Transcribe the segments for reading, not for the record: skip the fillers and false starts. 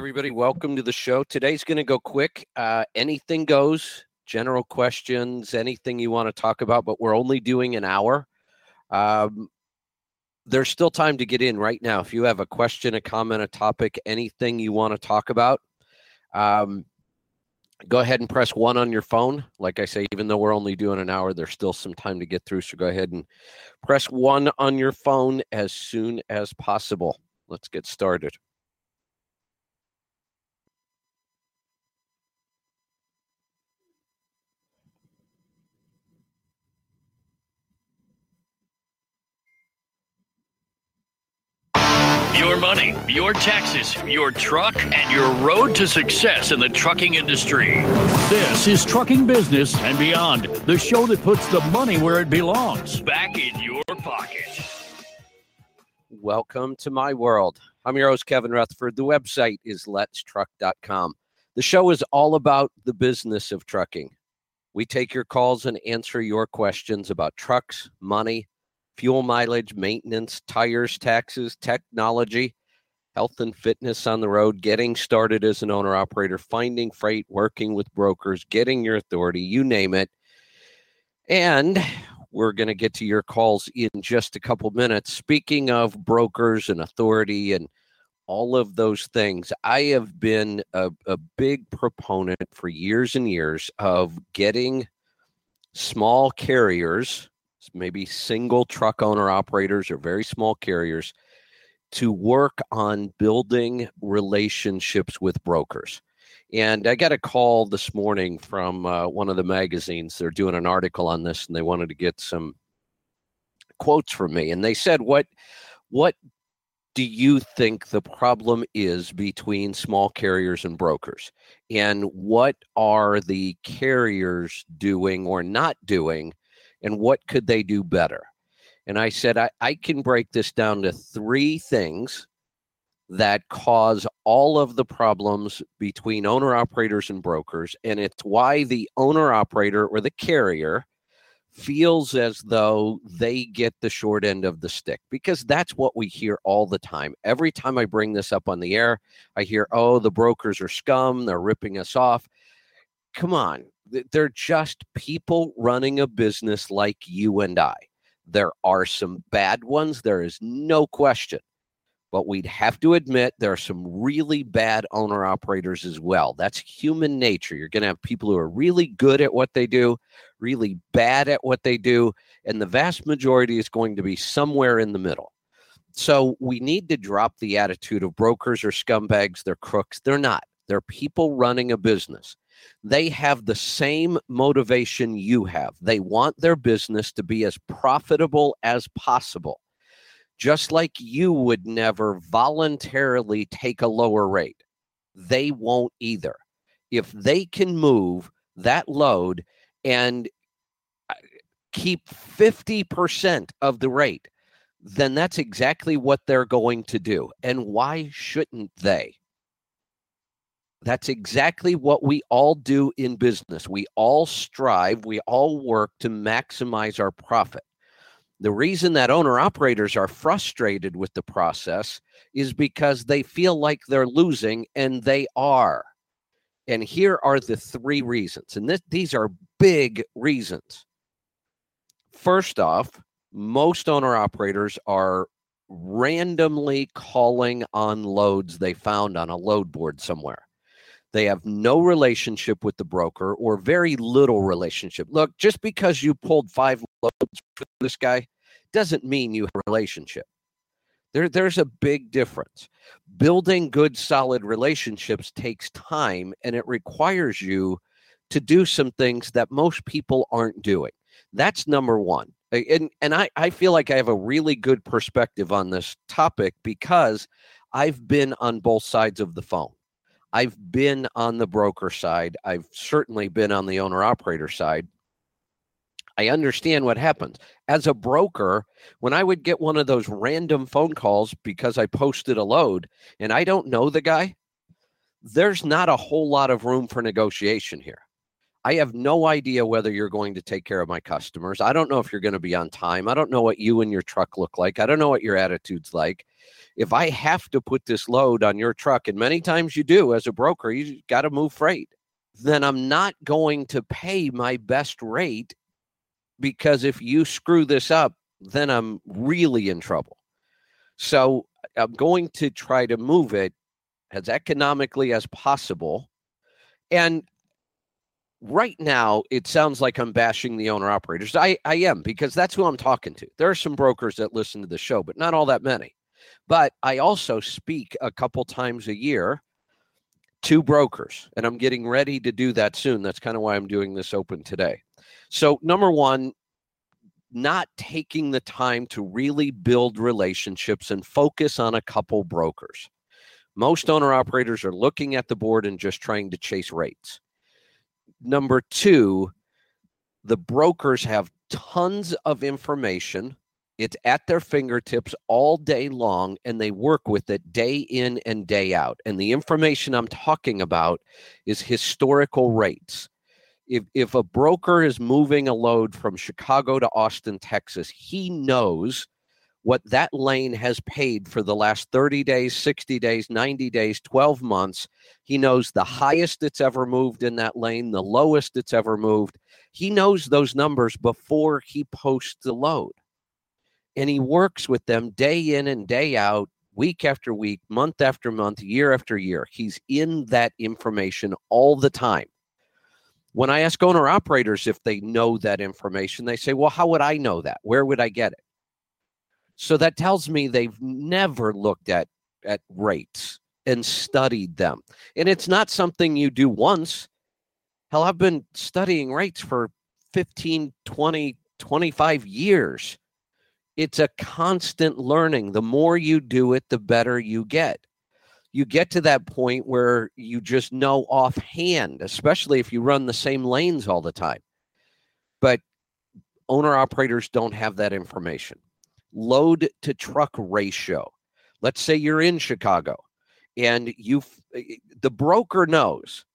everybody. Welcome to the show. Today's going to go quick. Anything goes, general questions, anything you want to talk about, but we're only doing an hour. There's still time to get in right now. If you have a question, a comment, a topic, anything you want to talk about, go ahead and press 1 on your phone. Like I say, even though we're only doing an hour, there's still some time to get through. So go ahead and press 1 on your phone as soon as possible. Let's get started. Your money, your taxes, your truck, and your road to success in the trucking industry. This is Trucking Business and Beyond, the show that puts the money where it belongs, back in your pocket. Welcome to my world. I'm your host, Kevin Rutherford. The website is letstruck.com. The show is all about the business of trucking. We take your calls and answer your questions about trucks, money, fuel mileage, maintenance, tires, taxes, technology, health and fitness on the road, getting started as an owner-operator, finding freight, working with brokers, getting your authority, you name it. And we're going to get to your calls in just a couple minutes. Speaking of brokers and authority and all of those things, I have been a big proponent for years and years of getting small carriers, maybe single truck owner operators or very small carriers, to work on building relationships with brokers. And I got a call this morning from one of the magazines. They're doing an article on this, and they wanted to get some quotes from me. And they said, what do you think the problem is between small carriers and brokers? And what are the carriers doing or not doing? And what could they do better? And I said, I can break this down to 3 things that cause all of the problems between owner-operators and brokers. And it's why the owner-operator or the carrier feels as though they get the short end of the stick, because that's what we hear all the time. Every time I bring this up on the air, I hear, oh, the brokers are scum. They're ripping us off. Come on. They're just people running a business like you and I. There are some bad ones. There is no question. But we'd have to admit there are some really bad owner-operators as well. That's human nature. You're going to have people who are really good at what they do, really bad at what they do, and the vast majority is going to be somewhere in the middle. So we need to drop the attitude of brokers are scumbags, they're crooks. They're not. They're people running a business. They have the same motivation you have. They want their business to be as profitable as possible. Just like you would never voluntarily take a lower rate, they won't either. If they can move that load and keep 50% of the rate, then that's exactly what they're going to do. And why shouldn't they? That's exactly what we all do in business. We all strive, we all work to maximize our profit. The reason that owner-operators are frustrated with the process is because they feel like they're losing, and they are. And here are the 3 reasons, and these are big reasons. First off, most owner-operators are randomly calling on loads they found on a load board somewhere. They have no relationship with the broker, or very little relationship. Look, just because you pulled 5 loads for this guy doesn't mean you have a relationship. There's a big difference. Building good, solid relationships takes time, and it requires you to do some things that most people aren't doing. That's number one. And I feel like I have a really good perspective on this topic because I've been on both sides of the phone. I've been on the broker side. I've certainly been on the owner-operator side. I understand what happens. As a broker, when I would get one of those random phone calls because I posted a load and I don't know the guy, there's not a whole lot of room for negotiation here. I have no idea whether you're going to take care of my customers. I don't know if you're going to be on time. I don't know what you and your truck look like. I don't know what your attitude's like. if I have to put this load on your truck, and many times you do as a broker, you got to move freight, then I'm not going to pay my best rate, because if you screw this up, then I'm really in trouble. So I'm going to try to move it as economically as possible. And right now, it sounds like I'm bashing the owner-operators. I am, because that's who I'm talking to. There are some brokers that listen to the show, but not all that many. But I also speak a couple times a year to brokers, and I'm getting ready to do that soon. That's kind of why I'm doing this open today. So number one, not taking the time to really build relationships and focus on a couple brokers. Most owner-operators are looking at the board and just trying to chase rates. Number two, the brokers have tons of information. It's at their fingertips all day long, and they work with it day in and day out. And the information I'm talking about is historical rates. If a broker is moving a load from Chicago to Austin, Texas, he knows what that lane has paid for the last 30 days, 60 days, 90 days, 12 months. He knows the highest it's ever moved in that lane, the lowest it's ever moved. He knows those numbers before he posts the load. And he works with them day in and day out, week after week, month after month, year after year. He's in that information all the time. When I ask owner-operators if they know that information, they say, well, how would I know that? Where would I get it? So that tells me they've never looked at rates and studied them. And it's not something you do once. Hell, I've been studying rates for 15, 20, 25 years. It's a constant learning. The more you do it, the better you get. You get to that point where you just know offhand, especially if you run the same lanes all the time. But owner-operators don't have that information. Load to truck ratio. Let's say you're in Chicago and the broker knows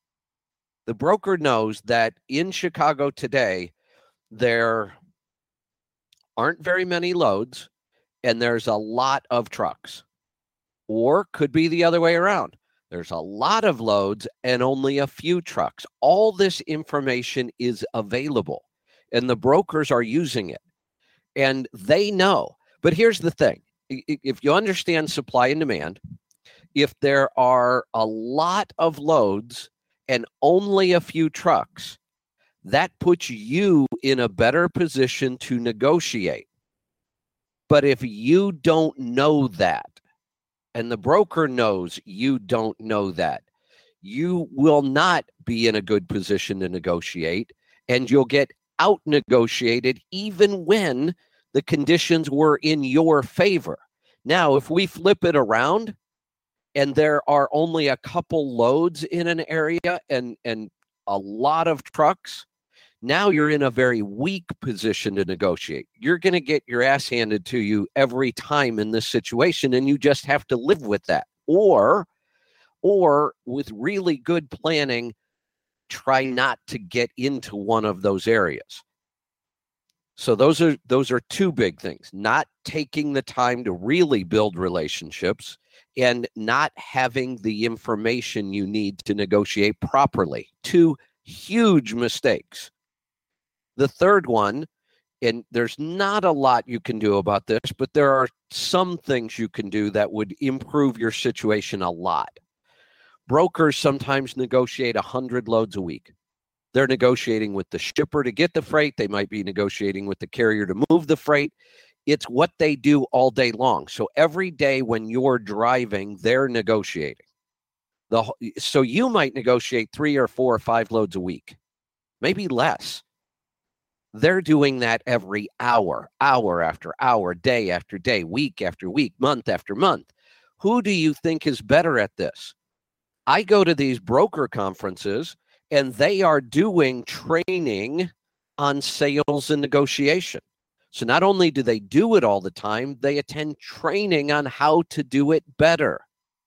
that in Chicago today, there aren't very many loads and there's a lot of trucks. Or could be the other way around. There's a lot of loads and only a few trucks. All this information is available and the brokers are using it and they know. But here's the thing. If you understand supply and demand, if there are a lot of loads and only a few trucks, that puts you in a better position to negotiate. But if you don't know that, and the broker knows you don't know that, you will not be in a good position to negotiate, and you'll get out-negotiated even when the conditions were in your favor. Now, if we flip it around and there are only a couple loads in an area and a lot of trucks, now you're in a very weak position to negotiate. You're going to get your ass handed to you every time in this situation, and you just have to live with that. Or with really good planning, try not to get into one of those areas. So those are two big things: not taking the time to really build relationships and not having the information you need to negotiate properly. Two huge mistakes. The third one, and there's not a lot you can do about this, but there are some things you can do that would improve your situation a lot. Brokers sometimes negotiate 100 loads a week. They're negotiating with the shipper to get the freight. They might be negotiating with the carrier to move the freight. It's what they do all day long. So every day when you're driving, they're negotiating. So you might negotiate 3 or 4 or 5 loads a week, maybe less. They're doing that every hour after hour, day after day, week after week, month after month. Who do you think is better at this? I go to these broker conferences, and they are doing training on sales and negotiation. So not only do they do it all the time, they attend training on how to do it better.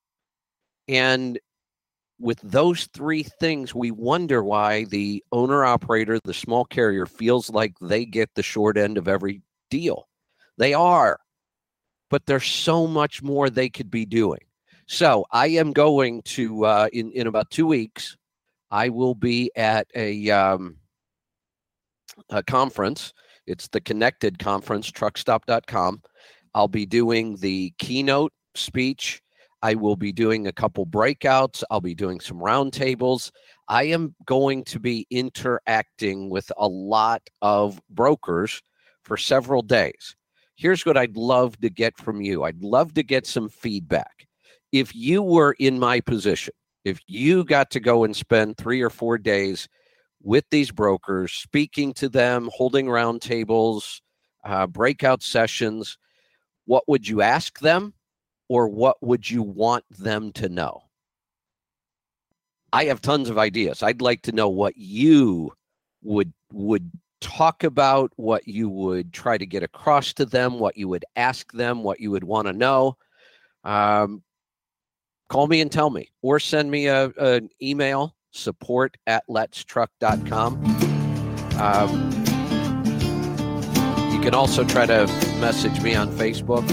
And with those 3 things, we wonder why the owner-operator, the small carrier, feels like they get the short end of every deal. They are. but there's so much more they could be doing. So I am going to, in about 2 weeks, I will be at a conference. It's the Connected Conference, truckstop.com. I'll be doing the keynote speech. I will be doing a couple breakouts. I'll be doing some roundtables. I am going to be interacting with a lot of brokers for several days. Here's what I'd love to get from you. I'd love to get some feedback. If you were in my position, if you got to go and spend 3 or 4 days with these brokers, speaking to them, holding roundtables, breakout sessions, what would you ask them, or what would you want them to know? I have tons of ideas. I'd like to know what you would talk about, what you would try to get across to them, what you would ask them, what you would want to know. Call me and tell me, or send me an email, support@letstruck.com. You can also try to message me on Facebook.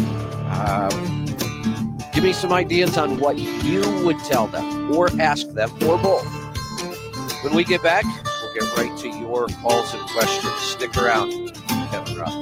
Give me some ideas on what you would tell them or ask them, or both. When we get back, we'll get right to your calls and questions. Stick around. Kevin Ruff.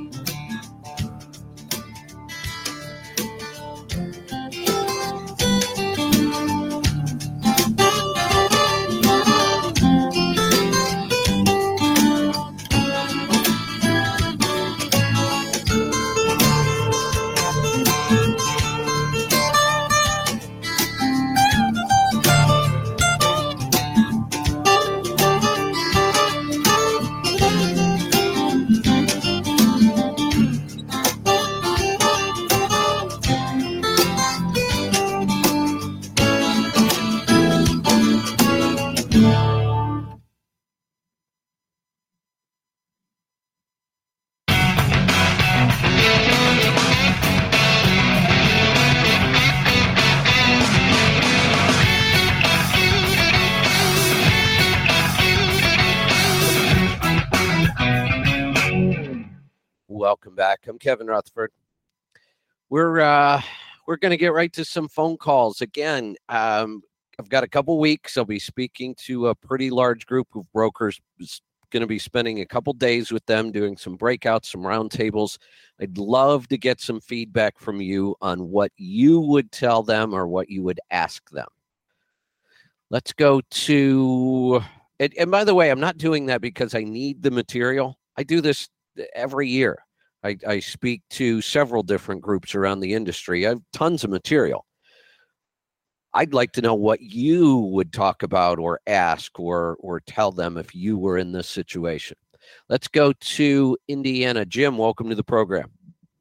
Welcome back. I'm Kevin Rutherford. We're going to get right to some phone calls. Again, I've got a couple weeks. I'll be speaking to a pretty large group of brokers. Going to be spending a couple days with them, doing some breakouts, some roundtables. I'd love to get some feedback from you on what you would tell them or what you would ask them. Let's go to, and by the way, I'm not doing that because I need the material. I do this every year. I speak to several different groups around the industry. I have tons of material. I'd like to know what you would talk about or ask or tell them if you were in this situation. Let's go to Indiana. Jim, welcome to the program.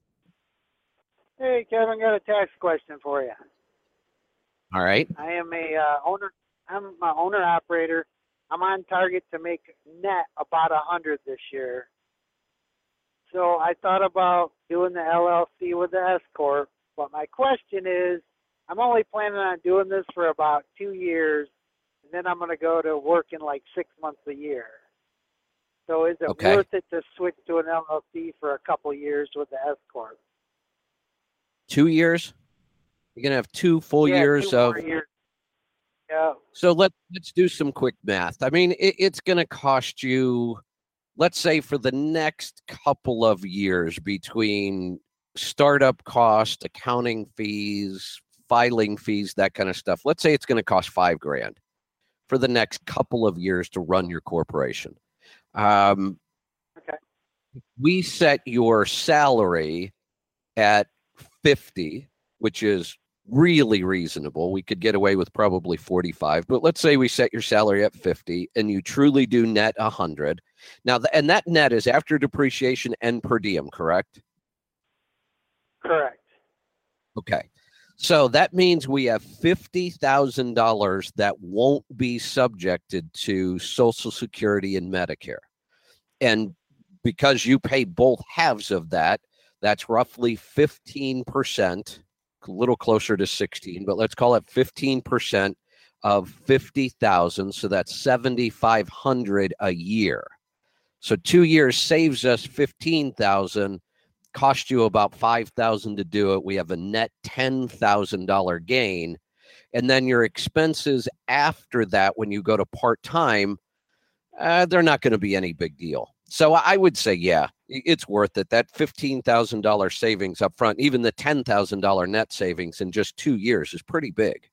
Hey, Kevin, got a tax question for you. All right. I am I'm an owner-operator. I'm on target to make net about 100 this year. So I thought about doing the LLC with the S Corp, but my question is, I'm only planning on doing this for about 2 years, and then I'm going to go to work in like 6 months a year. So is it worth it to switch to an LLC for a couple years with the S Corp? 2 years? You're going to have 2 full years of... Years. Yeah. So let's do some quick math. I mean, it's going to cost you, let's say for the next couple of years, between startup cost, accounting fees, filing fees, that kind of stuff. Let's say it's going to cost $5,000 for the next couple of years to run your corporation. Okay. We set your salary at 50, which is really reasonable. We could get away with probably 45, but let's say we set your salary at 50 and you truly do net 100. Now, and that net is after depreciation and per diem, correct? Correct. Okay. So that means we have $50,000 that won't be subjected to Social Security and Medicare. And because you pay both halves of that, that's roughly 15%, a little closer to 16, but let's call it 15% of 50,000. So that's 7,500 a year. So 2 years saves us 15,000, cost you about $5,000 to do it. We have a net $10,000 gain. And then your expenses after that, when you go to part-time, they're not going to be any big deal. So I would say, yeah, it's worth it. That $15,000 savings up front, even the $10,000 net savings in just 2 years is pretty big.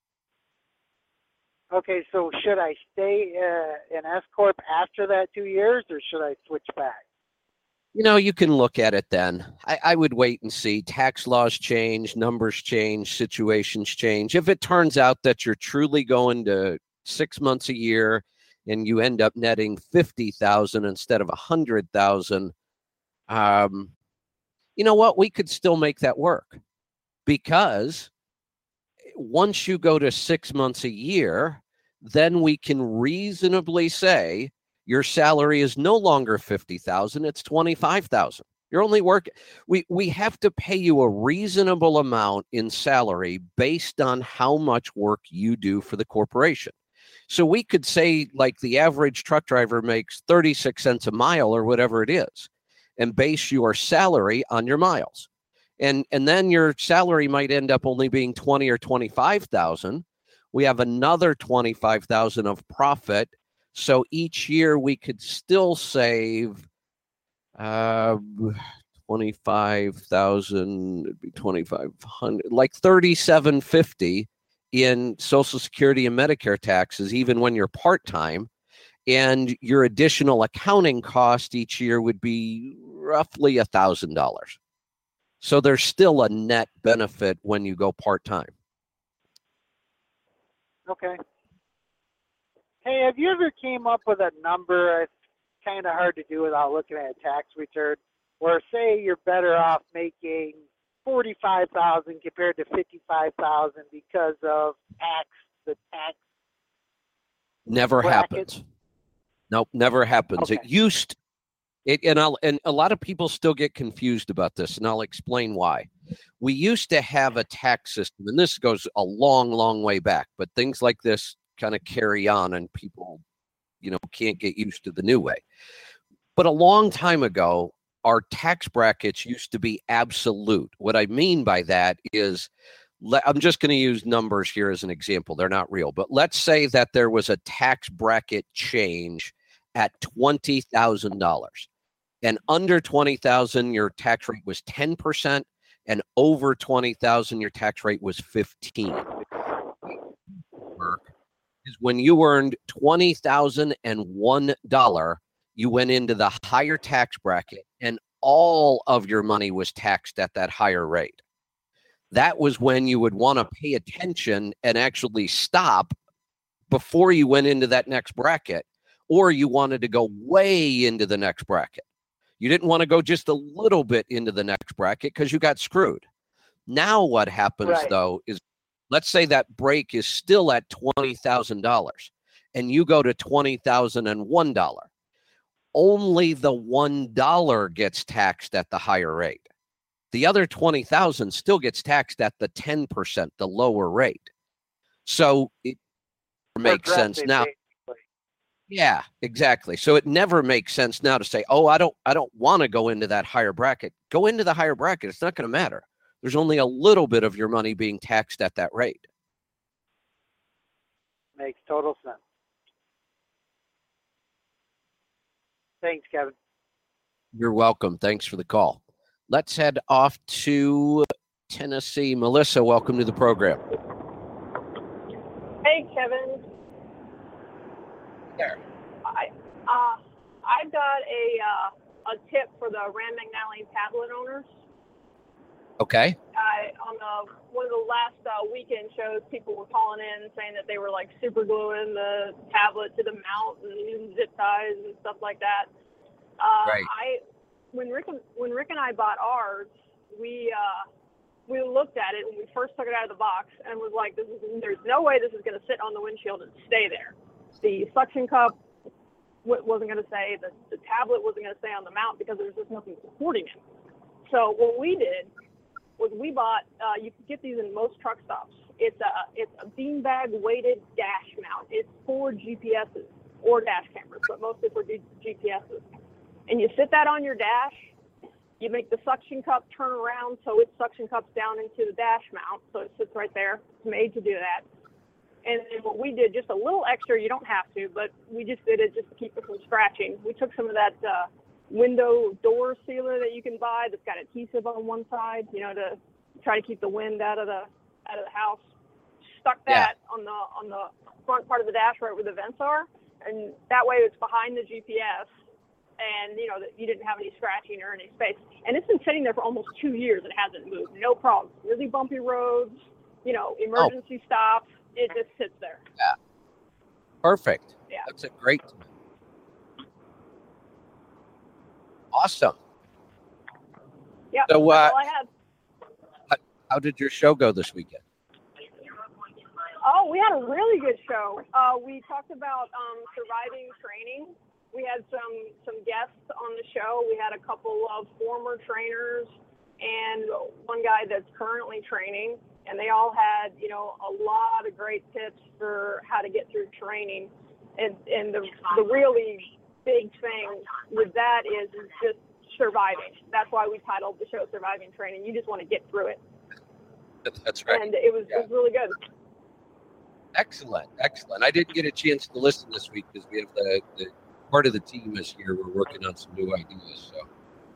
Okay, so should I stay in S Corp after that 2 years, or should I switch back? You can look at it then. I would wait and see. Tax laws change, numbers change, situations change. If it turns out that you're truly going to 6 months a year and you end up netting 50,000 instead of 100,000, you know what? We could still make that work, because once you go to 6 months a year, then we can reasonably say your salary is no longer 50,000, it's 25,000. You're only working. We have to pay you a reasonable amount in salary based on how much work you do for the corporation. So we could say, like, the average truck driver makes 36 cents a mile or whatever it is, and base your salary on your miles. And then your salary might end up only being 20 or 25,000. We have another 25,000 of profit. So each year we could still save 25,000, it'd be 2,500, like 3,750 in Social Security and Medicare taxes, even when you're part-time. And your additional accounting cost each year would be roughly $1,000. So there's still a net benefit when you go part-time. Okay. Hey, have you ever came up with a number? It's kind of hard to do without looking at a tax return, where say you're better off making 45,000 compared to 55,000 because of the tax. Never bracket? happens. Nope, never happens. Okay. It used it, and a lot of people still get confused about this, and I'll explain why. We used to have a tax system, and this goes a long, long way back, but things like this kind of carry on, and people, can't get used to the new way. But a long time ago, our tax brackets used to be absolute. What I mean by that is, I'm just going to use numbers here as an example. They're not real, but let's say that there was a tax bracket change at $20,000, and under 20,000, your tax rate was 10%, and over 20,000, your tax rate was 15%. Is when you earned $20,001, you went into the higher tax bracket, and all of your money was taxed at that higher rate. That was when you would want to pay attention and actually stop before you went into that next bracket, or you wanted to go way into the next bracket. You didn't want to go just a little bit into the next bracket because you got screwed. Now what happens, though, is, let's say that break is still at $20,000 and you go to $20,001. Only the $1 gets taxed at the higher rate. The other 20,000 still gets taxed at the 10%, the lower rate. So it makes sense now. Yeah, exactly. So it never makes sense now to say, "Oh, I don't want to go into that higher bracket." Go into the higher bracket. It's not going to matter. There's only a little bit of your money being taxed at that rate. Makes total sense. Thanks, Kevin. You're welcome. Thanks for the call. Let's head off to Tennessee. Melissa, welcome to the program. Hey, Kevin. There. I've got a tip for the Rand McNally tablet owners. Okay. On one of the last weekend shows, people were calling in saying that they were like super gluing the tablet to the mount and using zip ties and stuff like that. Right. When Rick and I bought ours, we looked at it when we first took it out of the box and was like, there's no way this is going to sit on the windshield and stay there. The suction cup wasn't going to stay. The tablet wasn't going to stay on the mount because there's just nothing supporting it. So what we did was we bought, you can get these in most truck stops. It's a beanbag weighted dash mount. It's for GPSs or dash cameras, but mostly for GPSs. And you sit that on your dash, You make the suction cup turn around so it suction cups down into the dash mount, so it sits right there. It's made to do that. And then what we did, just a little extra, you don't have to, but we just did it just to keep it from scratching. We took some of that window door sealer that you can buy that's got adhesive on one side, to try to keep the wind out of the house. Stuck that on the front part of the dash right where the vents are, and that way it's behind the GPS, and that you didn't have any scratching or any space. And it's been sitting there for almost 2 years and hasn't moved. No problem. Really bumpy roads, emergency stops. It just sits there. Yeah. Perfect. Yeah. That's a great. Awesome. Yeah. So, that's all I had. How did your show go this weekend? Oh, we had a really good show. We talked about surviving training. We had some guests on the show. We had a couple of former trainers and one guy that's currently training, and they all had, a lot of great tips for how to get through training. And the really big thing with that is just surviving. That's why we titled the show Surviving Training. You just want to get through it. That's right. And it was really good. Excellent. I didn't get a chance to listen this week because we have the part of the team is here. We're working on some new ideas. So.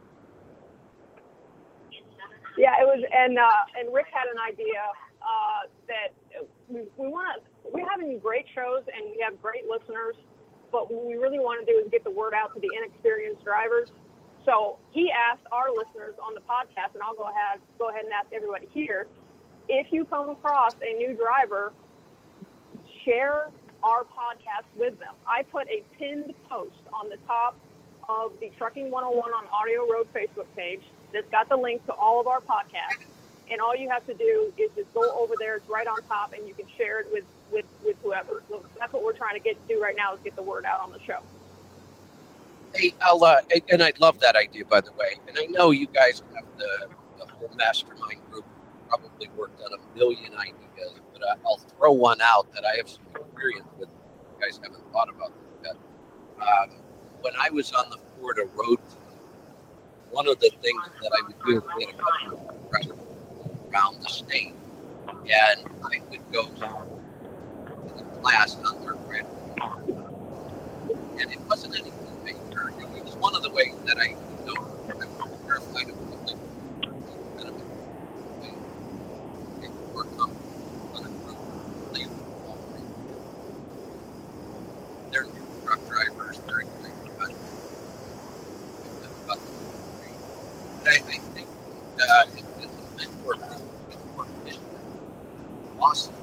Yeah, it was, and Rick had an idea that we're having great shows and we have great listeners, but what we really want to do is get the word out to the inexperienced drivers. So he asked our listeners on the podcast, and I'll go ahead and ask everybody here, if you come across a new driver, share our podcast with them. I put a pinned post on the top of the Trucking 101 on Audio Road Facebook page that's got the link to all of our podcasts. And all you have to do is just go over there. It's right on top, and you can share it with whoever. So that's what we're trying to do right now, is get the word out on the show. Hey, and I love that idea, by the way. And I know you guys have the whole mastermind group probably worked on a million ideas, but I'll throw one out that I have some experience with. You guys haven't thought about that. When I was on the Florida road team, one of the things that I would do, we had a couple of drivers around the state, and I would go to the class on their grid. And it wasn't anything major. It was one of the ways that I know I was terrified of public benefit. Or come on a group, leave all three. They're new truck drivers, they're excited about it. But I think it's a mentor mission. Awesome.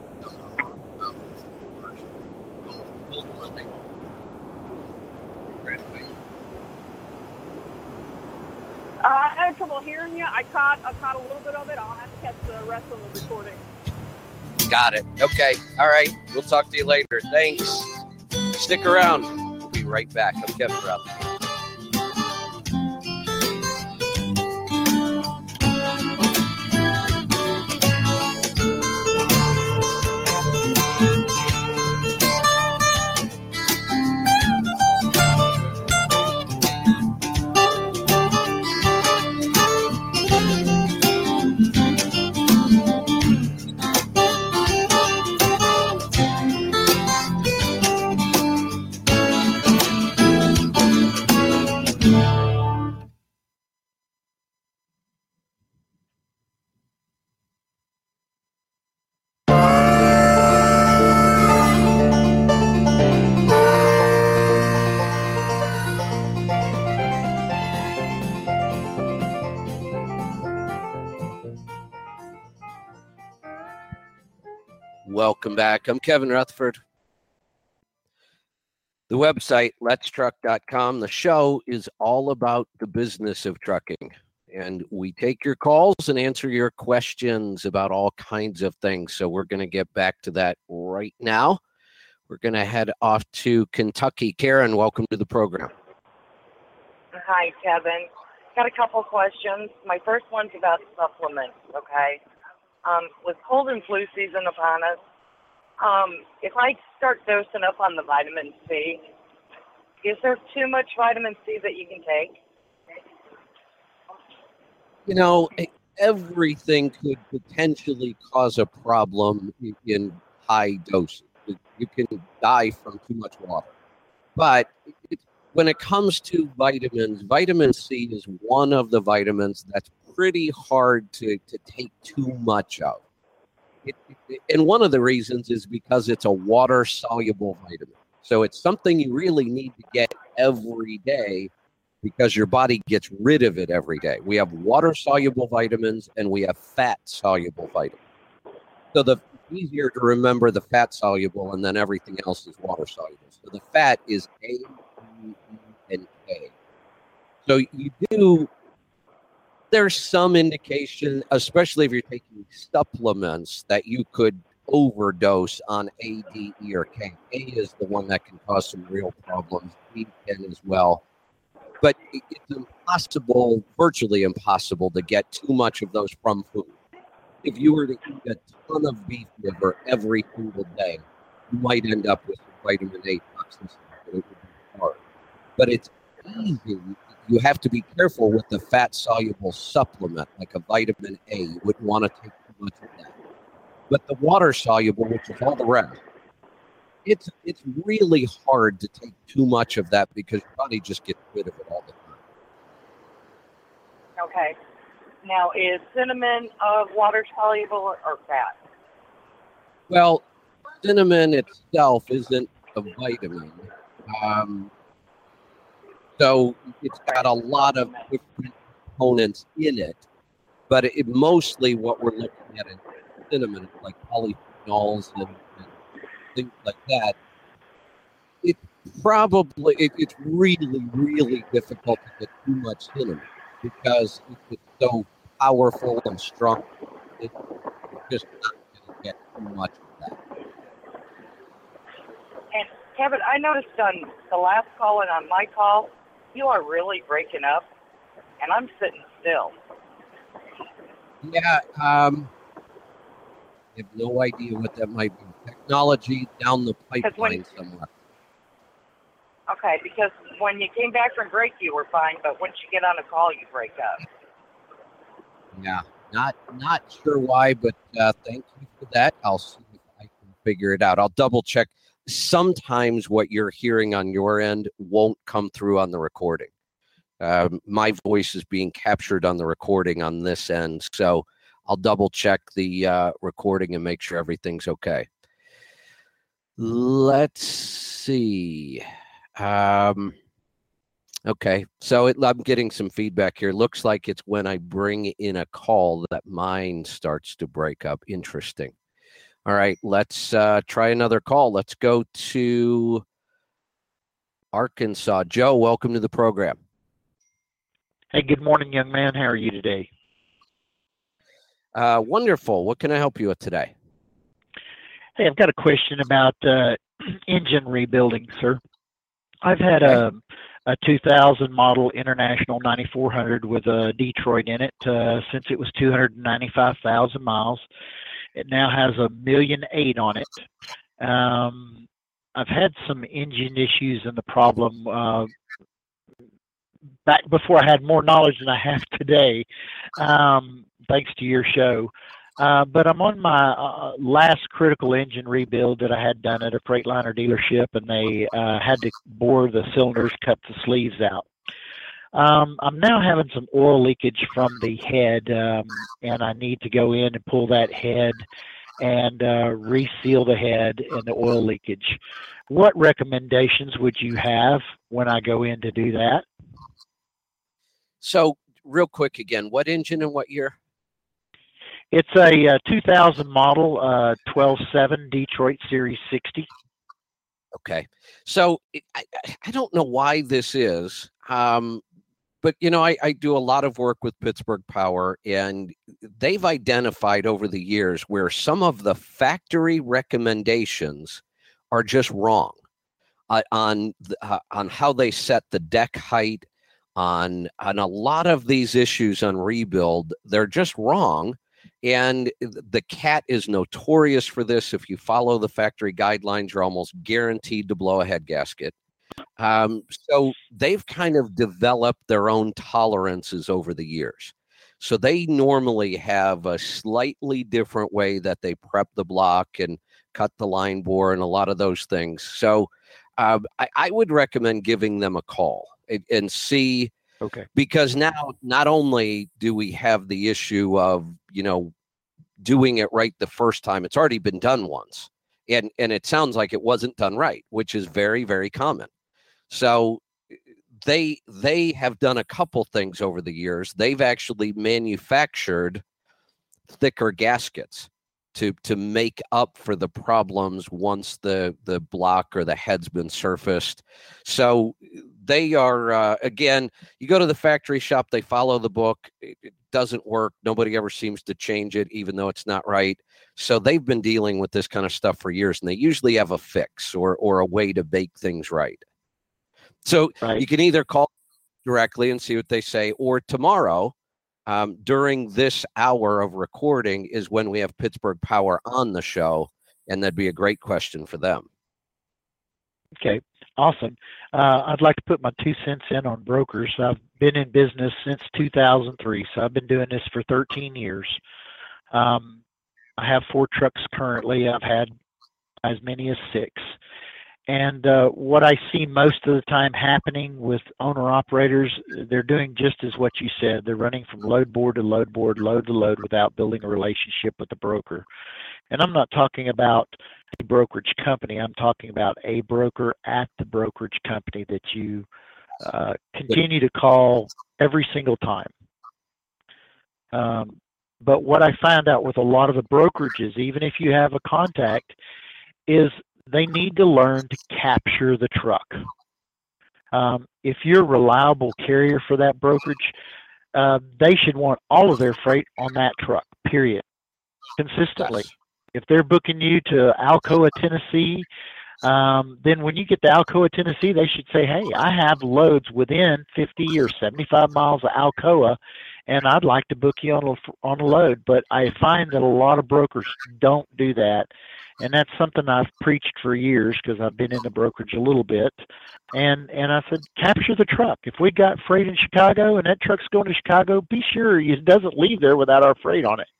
I had trouble hearing you. I caught a little bit of it. I'll have to catch the rest of the recording. Got it. Okay. All right. We'll talk to you later. Thanks. Stick around. We'll be right back. I'm Kevin Rutherford. Welcome back. I'm Kevin Rutherford. The website, letstruck.com. The show is all about the business of trucking. And we take your calls and answer your questions about all kinds of things. So we're going to get back to that right now. We're going to head off to Kentucky. Karen, welcome to the program. Hi, Kevin. Got a couple questions. My first one's about supplements, okay? With cold and flu season upon us, if I start dosing up on the vitamin C, is there too much vitamin C that you can take? Everything could potentially cause a problem in high doses. You can die from too much water. But when it comes to vitamins, vitamin C is one of the vitamins that's pretty hard to take too much of. And one of the reasons is because it's a water-soluble vitamin. So it's something you really need to get every day because your body gets rid of it every day. We have water-soluble vitamins and we have fat-soluble vitamins. So the easier to remember the fat-soluble, and then everything else is water-soluble. So the fat is A, E, E, and K. So there's some indication, especially if you're taking supplements, that you could overdose on A, D, E, or K. A is the one that can cause some real problems. E can as well. But it's impossible, virtually impossible, to get too much of those from food. If you were to eat a ton of beef liver every single day, you might end up with vitamin A toxicity. It would be hard. But it's easy. You have to be careful with the fat-soluble supplement, like a vitamin A. You wouldn't want to take too much of that. But the water-soluble, which is all the rest, it's really hard to take too much of that because your body just gets rid of it all the time. Okay. Now, is cinnamon water-soluble or fat? Well, cinnamon itself isn't a vitamin. So it's got a lot of different components in it. But mostly what we're looking at in cinnamon, like polyphenols and things like that. It's really, really difficult to get too much cinnamon because it's so powerful and strong. It's just not going to get too much of that. And Kevin, I noticed on the last call and on my call, you are really breaking up, and I'm sitting still. Yeah, I have no idea what that might be. Technology down the pipeline somewhere. Okay, because when you came back from break, you were fine, but once you get on a call, you break up. Yeah, not sure why, but thank you for that. I'll see if I can figure it out. I'll double check. Sometimes what you're hearing on your end won't come through on the recording. My voice is being captured on the recording on this end, so I'll double check the recording and make sure everything's okay. Let's see. Okay, so I'm getting some feedback here. Looks like it's when I bring in a call that mine starts to break up. Interesting. All right, let's try another call. Let's go to Arkansas. Joe, welcome to the program. Hey, good morning, young man. How are you today? Wonderful. What can I help you with today? Hey, I've got a question about engine rebuilding, sir. I've had a 2000 model International 9400 with a Detroit in it since it was 295,000 miles. It now has 1.8 million on it. I've had some engine issues and the problem back before I had more knowledge than I have today, thanks to your show. But I'm on my last critical engine rebuild that I had done at a Freightliner dealership, and they had to bore the cylinders, cut the sleeves out. I'm now having some oil leakage from the head, and I need to go in and pull that head and reseal the head and the oil leakage. What recommendations would you have when I go in to do that? So, real quick again, what engine and what year? It's a 2000 model 12.7 Detroit Series 60. Okay. So, I don't know why this is, but, you know, I do a lot of work with Pittsburgh Power, and they've identified over the years where some of the factory recommendations are just wrong on how they set the deck height, on a lot of these issues on rebuild. They're just wrong. And the CAT is notorious for this. If you follow the factory guidelines, you're almost guaranteed to blow a head gasket. So they've kind of developed their own tolerances over the years. So they normally have a slightly different way that they prep the block and cut the line bore and a lot of those things. So I would recommend giving them a call and see. Okay. Because now not only do we have the issue of, doing it right the first time, it's already been done once. And it sounds like it wasn't done right, which is very, very common. So they have done a couple things over the years. They've actually manufactured thicker gaskets to make up for the problems once the block or the head's been surfaced. So they are, again, you go to the factory shop, they follow the book. It doesn't work. Nobody ever seems to change it, even though it's not right. So they've been dealing with this kind of stuff for years, and they usually have a fix or a way to make things right. So you can either call directly and see what they say, or tomorrow, during this hour of recording is when we have Pittsburgh Power on the show, and that'd be a great question for them. Okay, awesome. I'd like to put my 2 cents in on brokers. I've been in business since 2003, so I've been doing this for 13 years. I have 4 trucks currently. I've had as many as 6. And what I see most of the time happening with owner-operators, they're doing just as what you said. They're running from load board to load board, load to load without building a relationship with the broker. And I'm not talking about a brokerage company. I'm talking about a broker at the brokerage company that you continue to call every single time. But what I found out with a lot of the brokerages, even if you have a contact, is they need to learn to capture the truck. If you're a reliable carrier for that brokerage, they should want all of their freight on that truck, period, consistently. Yes. If they're booking you to Alcoa, Tennessee, then when you get to Alcoa, Tennessee, they should say, hey, I have loads within 50 or 75 miles of Alcoa, and I'd like to book you on a load. But I find that a lot of brokers don't do that. And that's something I've preached for years because I've been in the brokerage a little bit. And I said, capture the truck. If we got freight in Chicago and that truck's going to Chicago, be sure it doesn't leave there without our freight on it.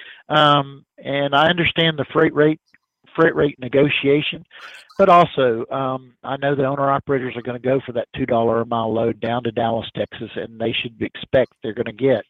And I understand the freight rate negotiation, but also I know the owner-operators are going to go for that $2 a mile load down to Dallas, Texas, and they should expect they're going to get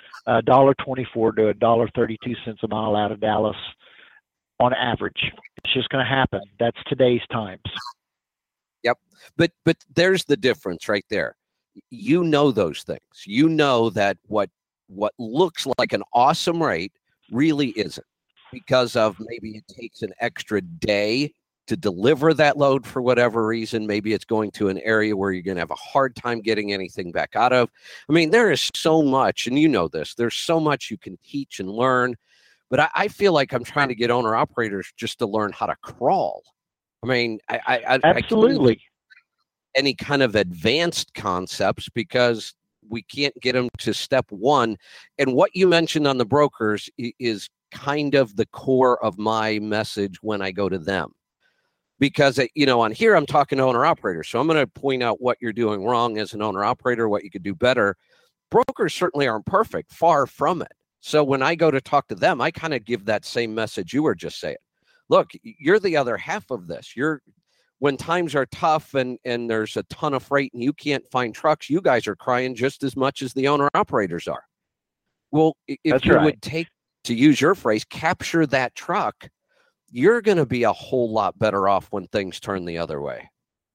$1.24 to $1.32 a mile out of Dallas on average. It's just going to happen. That's today's times. Yep. But there's the difference right there. You know those things. You know that what looks like an awesome rate really isn't, because of maybe it takes an extra day to deliver that load for whatever reason. Maybe it's going to an area where you're going to have a hard time getting anything back out of. I mean, there is so much, and you know this, there's so much you can teach and learn. But I feel like I'm trying to get owner-operators just to learn how to crawl. I mean, I absolutely. Any kind of advanced concepts, because we can't get them to step one. And what you mentioned on the brokers is kind of the core of my message when I go to them. Because, on here I'm talking to owner-operators. So I'm going to point out what you're doing wrong as an owner-operator, what you could do better. Brokers certainly aren't perfect, far from it. So when I go to talk to them, I kind of give that same message you were just saying. Look, you're the other half of this. When times are tough and there's a ton of freight and you can't find trucks, you guys are crying just as much as the owner-operators are. Well, if you would take, to use your phrase, capture that truck, you're going to be a whole lot better off when things turn the other way.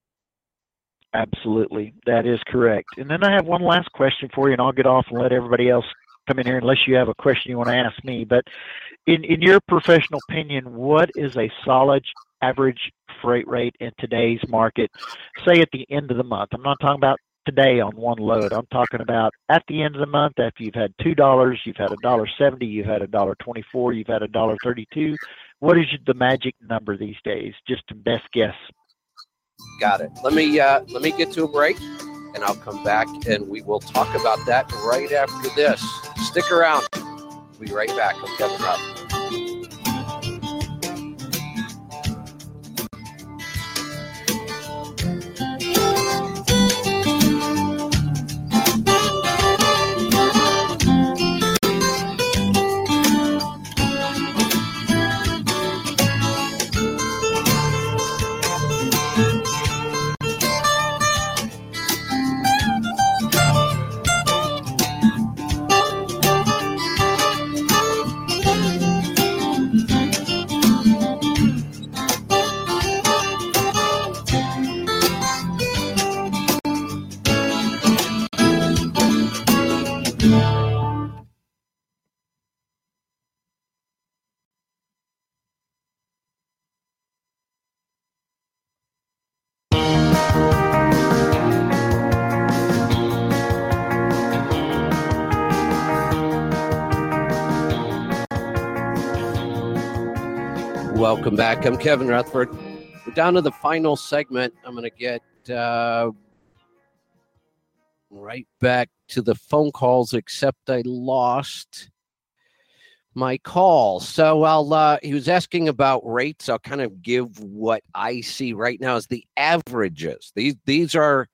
Absolutely. That is correct. And then I have one last question for you, and I'll get off and let everybody else come in here unless you have a question you want to ask me. But in your professional opinion, what is a solid average freight rate in today's market, say at the end of the month? I'm not talking about today on one load. I'm talking about at the end of the month, after you've had $2, you've had $1.70, you've had $1.24, you've had $1.32. What is the magic number these days? Just a best guess. Got it. Let me get to a break, and I'll come back and we will talk about that right after this. Stick around. We'll be right back. I'm Kevin Ruff. Welcome back. I'm Kevin Rutherford. We're down to the final segment. I'm going to get right back to the phone calls, except I lost my call. So he was asking about rates. I'll kind of give what I see right now as the averages. These are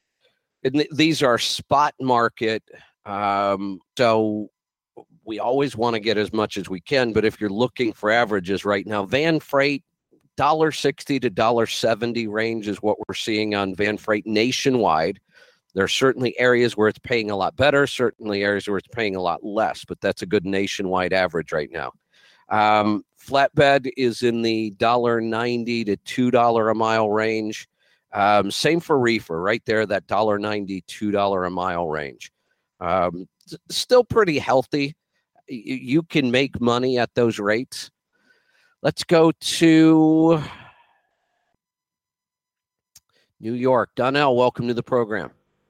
spot market. So we always want to get as much as we can, but if you're looking for averages right now, van freight, $1.60 to $1.70 range is what we're seeing on van freight nationwide. There are certainly areas where it's paying a lot better, certainly areas where it's paying a lot less, but that's a good nationwide average right now. Flatbed is in the $1.90 to $2 a mile range. Same for reefer, right there, that $1.90, $2 a mile range. Still pretty healthy. You can make money at those rates. Let's go to New York. Donnell, welcome to the program.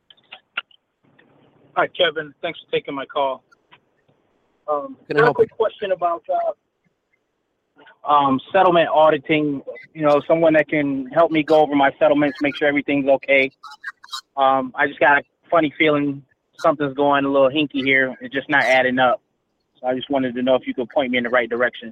Hi, Kevin. Thanks for taking my call. Can I help a quick question about settlement auditing. Someone that can help me go over my settlements, make sure everything's okay. I just got a funny feeling something's going a little hinky here. It's just not adding up. So I just wanted to know if you could point me in the right direction.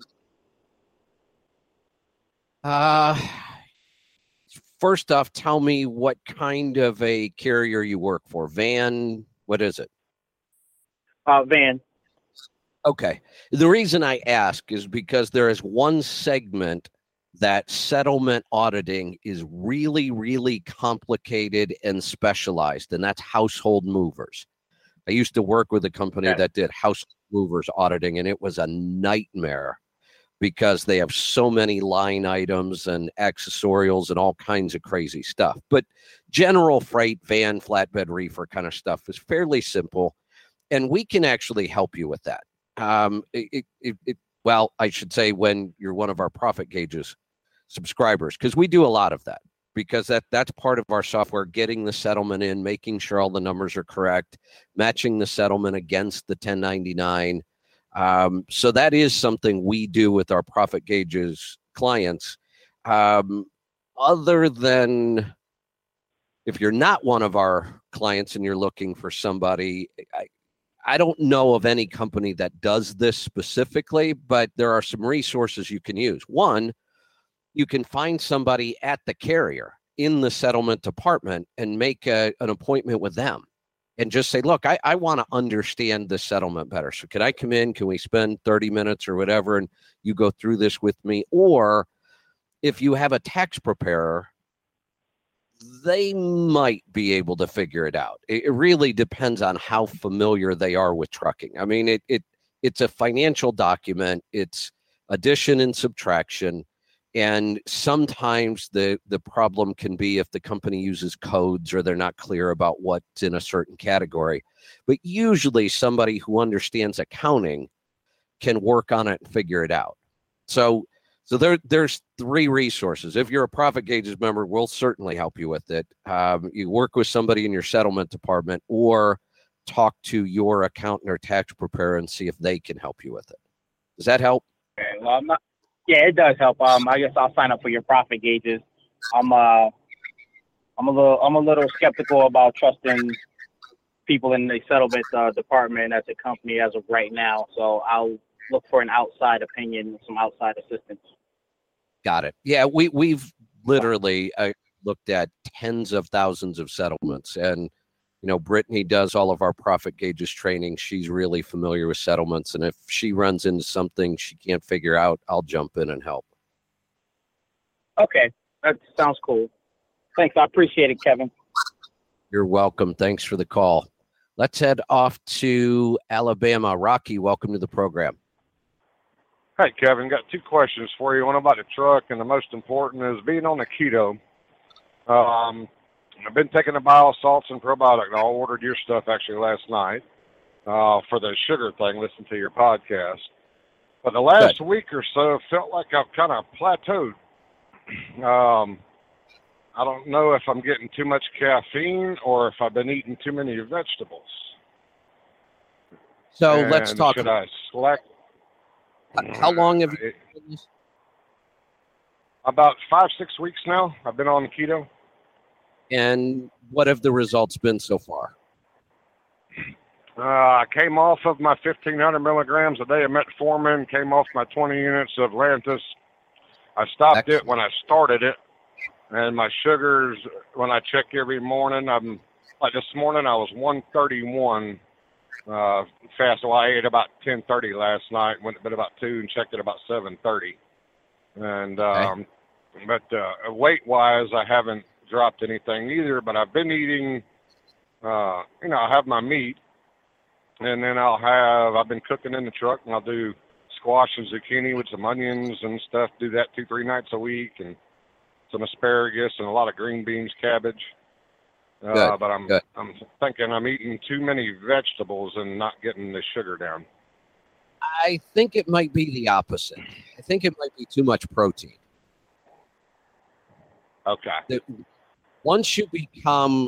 First off, tell me what kind of a carrier you work for. Van, what is it? Van. Okay. The reason I ask is because there is one segment that settlement auditing is really, really complicated and specialized, and that's household movers. I used to work with a company that did house movers auditing, and it was a nightmare because they have so many line items and accessorials and all kinds of crazy stuff. But general freight, van, flatbed, reefer kind of stuff is fairly simple, and we can actually help you with that. Well, I should say when you're one of our Profit Gauges subscribers, because we do a lot of that, because that's part of our software, getting the settlement in, making sure all the numbers are correct, matching the settlement against the 1099. So that is something we do with our Profit Gauges clients. Other than if you're not one of our clients and you're looking for somebody, I don't know of any company that does this specifically, but there are some resources you can use. One, you can find somebody at the carrier in the settlement department and make an appointment with them and just say, look, I want to understand the settlement better. So can I come in? Can we spend 30 minutes or whatever, and you go through this with me? Or if you have a tax preparer, they might be able to figure it out. It really depends on how familiar they are with trucking. I mean, it's a financial document. It's addition and subtraction. And sometimes the problem can be if the company uses codes or they're not clear about what's in a certain category. But usually somebody who understands accounting can work on it and figure it out. So there's three resources. If you're a Profit Gauges member, we'll certainly help you with it. You work with somebody in your settlement department or talk to your accountant or tax preparer and see if they can help you with it. Does that help? Okay, well, yeah, it does help. I guess I'll sign up for your Profit Gauges. I'm a little skeptical about trusting people in the settlement department as a company as of right now. So I'll look for an outside opinion, some outside assistance. Got it. Yeah, we've literally looked at tens of thousands of settlements, and Brittany does all of our Profit Gauges training. She's really familiar with settlements, and if she runs into something she can't figure out, I'll jump in and help. Okay, that sounds cool. Thanks, I appreciate it, Kevin. You're welcome. Thanks for the call. Let's head off to Alabama. Rocky, welcome to the program. Hey, Kevin, got two questions for you. One about the truck, and the most important is being on the keto. I've been taking the bile salts and probiotic. I ordered your stuff actually last night for the sugar thing, listen to your podcast. But the last week or so felt like I've kind of plateaued. I don't know if I'm getting too much caffeine or if I've been eating too many vegetables. So let's talk. Should I slack? How long have you been doing this? About 5-6 weeks now. I've been on keto. And what have the results been so far? I came off of my 1,500 milligrams a day of metformin, came off my 20 units of Lantus. I stopped it when I started it. And my sugars, when I check every morning, I'm like this morning I was 131 fast. Well, I ate about 10:30 last night, went to bed about 2 and checked it about 7:30. And but weight-wise, I haven't dropped anything either. But I've been eating. I have my meat, and then I've been cooking in the truck, and I'll do squash and zucchini with some onions and stuff. Do that 2-3 nights a week, and some asparagus and a lot of green beans, cabbage. But I'm thinking I'm eating too many vegetables and not getting the sugar down. I think it might be the opposite. I think it might be too much protein. Okay. Once you become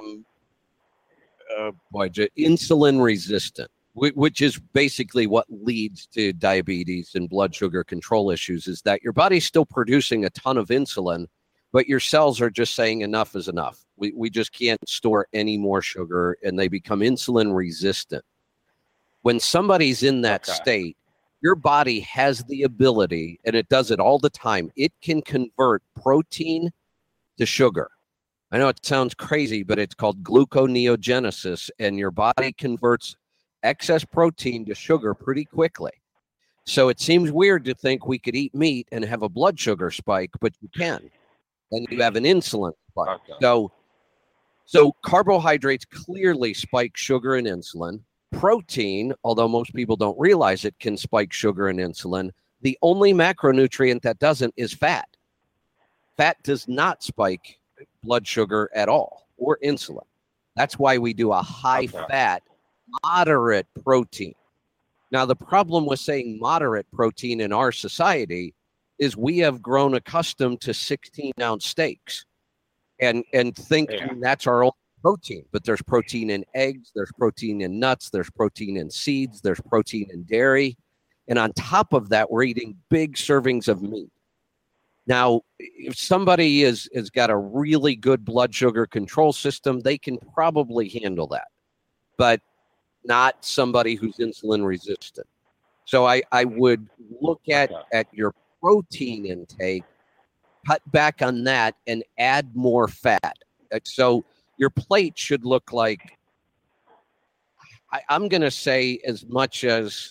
insulin resistant, which is basically what leads to diabetes and blood sugar control issues, is that your body's still producing a ton of insulin, but your cells are just saying enough is enough. We just can't store any more sugar, and they become insulin resistant. When somebody's in that state, your body has the ability, and it does it all the time, it can convert protein to sugar. I know it sounds crazy, but it's called gluconeogenesis, and your body converts excess protein to sugar pretty quickly. So it seems weird to think we could eat meat and have a blood sugar spike, but you can. And you have an insulin spike. Okay. So carbohydrates clearly spike sugar and insulin. Protein, although most people don't realize it, can spike sugar and insulin. The only macronutrient that doesn't is fat. Fat does not spike blood sugar at all, or insulin. That's why we do a high-fat, moderate protein. Now, the problem with saying moderate protein in our society is we have grown accustomed to 16-ounce steaks and thinking that's our only protein. But there's protein in eggs, there's protein in nuts, there's protein in seeds, there's protein in dairy. And on top of that, we're eating big servings of meat. Now, if somebody has got a really good blood sugar control system, they can probably handle that, but not somebody who's insulin resistant. So I would look at your protein intake, cut back on that, and add more fat. So your plate should look like, I'm going to say as much as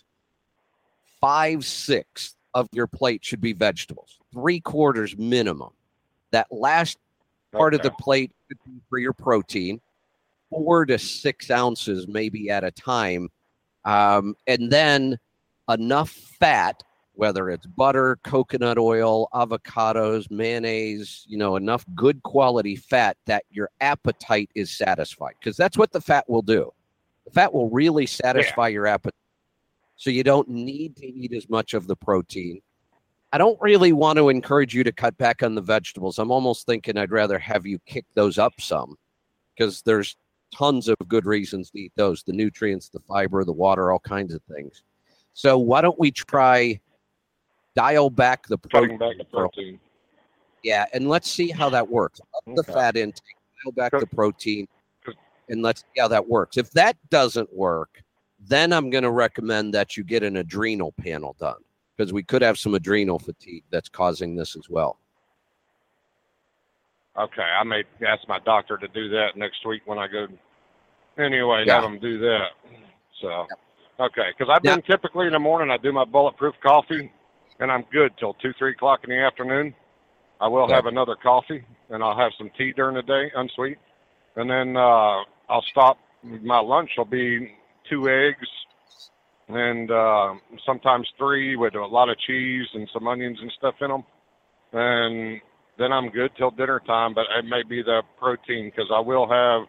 5/6 of your plate should be vegetables, 3/4 minimum. That last part of the plate could be for your protein, 4 to 6 ounces maybe at a time. And then enough fat, whether it's butter, coconut oil, avocados, mayonnaise, enough good quality fat that your appetite is satisfied. Because that's what the fat will do. The fat will really satisfy your appetite. So you don't need to eat as much of the protein. I don't really want to encourage you to cut back on the vegetables. I'm almost thinking I'd rather have you kick those up some, because there's tons of good reasons to eat those, the nutrients, the fiber, the water, all kinds of things. So why don't we try dial back the protein? Cutting back the protein. Yeah, and let's see how that works. Up the fat intake, dial back the protein, and let's see how that works. If that doesn't work, then I'm going to recommend that you get an adrenal panel done, because we could have some adrenal fatigue that's causing this as well. Okay, I may ask my doctor to do that next week when I go. Anyway, have him do that. So, okay, because I've been typically in the morning, I do my bulletproof coffee, and I'm good till 2-3 o'clock in the afternoon. I will have another coffee, and I'll have some tea during the day, unsweet. And then I'll stop. My lunch will be 2 eggs and sometimes 3 with a lot of cheese and some onions and stuff in them. And then I'm good till dinner time, but it may be the protein, because I will have,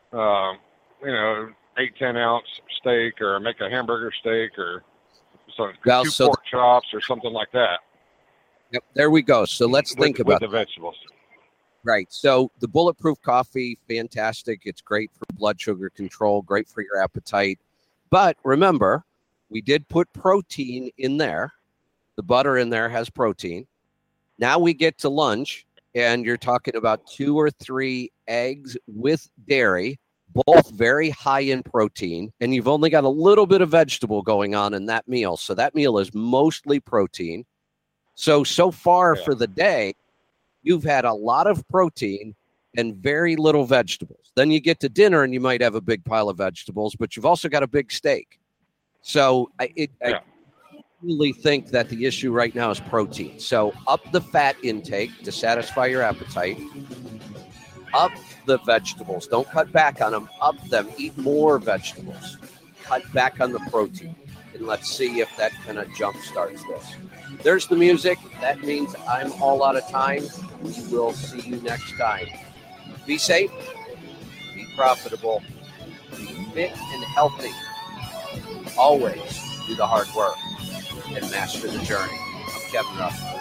8-10 ounce steak, or make a hamburger steak, or two pork chops or something like that. Yep, there we go. So let's think about the vegetables. Right. So the bulletproof coffee, fantastic. It's great for blood sugar control, great for your appetite. But remember, we did put protein in there. The butter in there has protein. Now we get to lunch, and you're talking about 2 or 3 eggs with dairy, both very high in protein, and you've only got a little bit of vegetable going on in that meal. So that meal is mostly protein. So far for the day, you've had a lot of protein and very little vegetables. Then you get to dinner and you might have a big pile of vegetables, but you've also got a big steak. So I really think that the issue right now is protein. So up the fat intake to satisfy your appetite. Up the vegetables. Don't cut back on them. Up them. Eat more vegetables. Cut back on the protein. And let's see if that kind of jump starts this. There's the music. That means I'm all out of time. We will see you next time. Be safe. Be profitable. Be fit and healthy. Always do the hard work and master the journey. I'm Kevin Rutherford.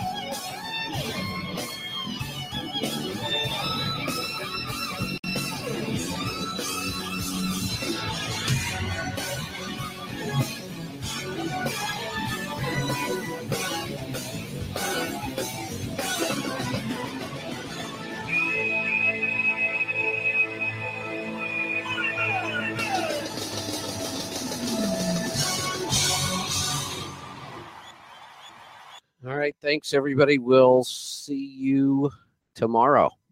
All right. Thanks, everybody. We'll see you tomorrow.